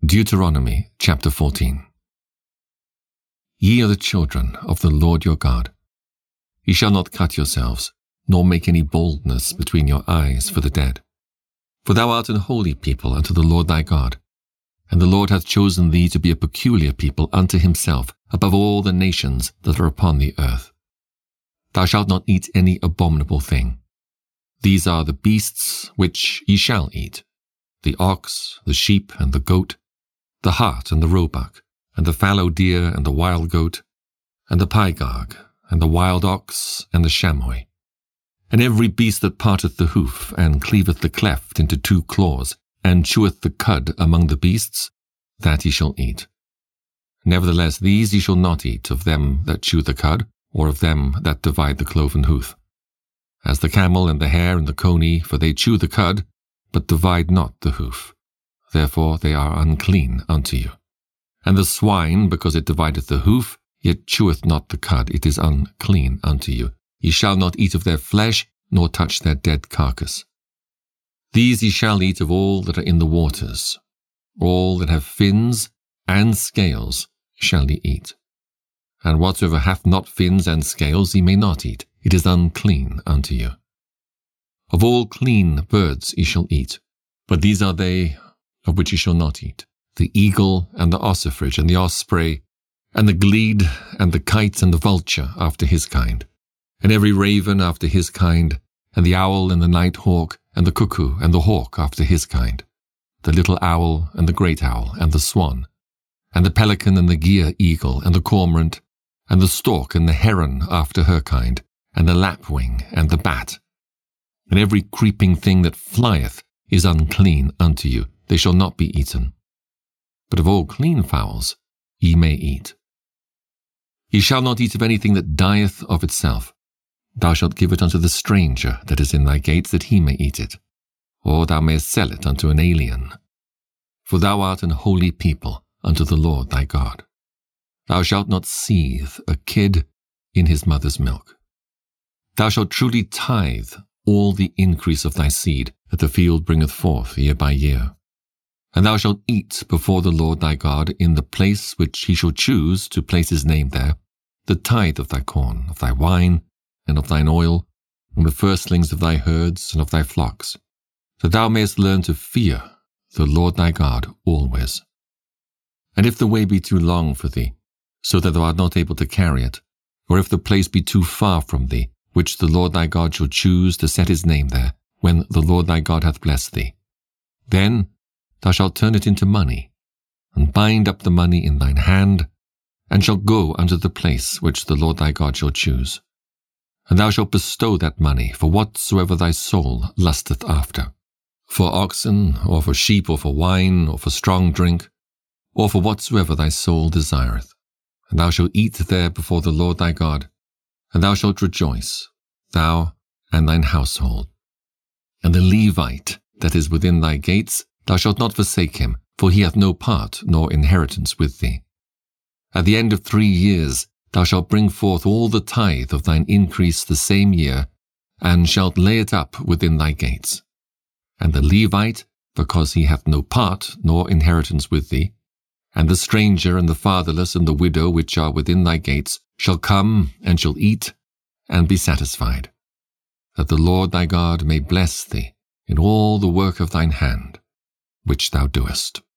Deuteronomy chapter 14. Ye are the children of the Lord your God. Ye shall not cut yourselves, nor make any boldness between your eyes for the dead. For thou art an holy people unto the Lord thy God, and the Lord hath chosen thee to be a peculiar people unto himself above all the nations that are upon the earth. Thou shalt not eat any abominable thing. These are the beasts which ye shall eat, the ox, the sheep, and the goat, the hart and the roebuck, and the fallow deer and the wild goat, and the pygarg, and the wild ox, and the chamois, and every beast that parteth the hoof, and cleaveth the cleft into two claws, and cheweth the cud among the beasts, that ye shall eat. Nevertheless these ye shall not eat of them that chew the cud, or of them that divide the cloven hoof. As the camel and the hare and the coney, for they chew the cud, but divide not the hoof. Therefore they are unclean unto you. And the swine, because it divideth the hoof, yet cheweth not the cud, it is unclean unto you. Ye shall not eat of their flesh, nor touch their dead carcass. These ye shall eat of all that are in the waters. All that have fins and scales shall ye eat. And whatsoever hath not fins and scales ye may not eat, it is unclean unto you. Of all clean birds ye shall eat, but these are they of which ye shall not eat: the eagle, and the ossifrage, and the osprey, and the glede, and the kite, and the vulture after his kind, and every raven after his kind, and the owl, and the night hawk, and the cuckoo, and the hawk after his kind, the little owl, and the great owl, and the swan, and the pelican, and the gier eagle, and the cormorant, and the stork, and the heron after her kind, and the lapwing, and the bat. And every creeping thing that flieth is unclean unto you, they shall not be eaten. But of all clean fowls ye may eat. Ye shall not eat of anything that dieth of itself. Thou shalt give it unto the stranger that is in thy gates, that he may eat it, or thou mayest sell it unto an alien. For thou art an holy people unto the Lord thy God. Thou shalt not seethe a kid in his mother's milk. Thou shalt truly tithe all the increase of thy seed that the field bringeth forth year by year. And thou shalt eat before the Lord thy God in the place which he shall choose to place his name there, the tithe of thy corn, of thy wine, and of thine oil, and the firstlings of thy herds and of thy flocks, that thou mayest learn to fear the Lord thy God always. And if the way be too long for thee, so that thou art not able to carry it, or if the place be too far from thee, which the Lord thy God shall choose to set his name there, when the Lord thy God hath blessed thee, then thou shalt turn it into money, and bind up the money in thine hand, and shalt go unto the place which the Lord thy God shall choose. And thou shalt bestow that money for whatsoever thy soul lusteth after, for oxen, or for sheep, or for wine, or for strong drink, or for whatsoever thy soul desireth. And thou shalt eat there before the Lord thy God, and thou shalt rejoice, thou and thine household. And the Levite that is within thy gates, thou shalt not forsake him, for he hath no part nor inheritance with thee. At the end of 3 years thou shalt bring forth all the tithe of thine increase the same year, and shalt lay it up within thy gates. And the Levite, because he hath no part nor inheritance with thee, and the stranger and the fatherless and the widow which are within thy gates, shall come and shall eat and be satisfied, that the Lord thy God may bless thee in all the work of thine hand, which thou doest.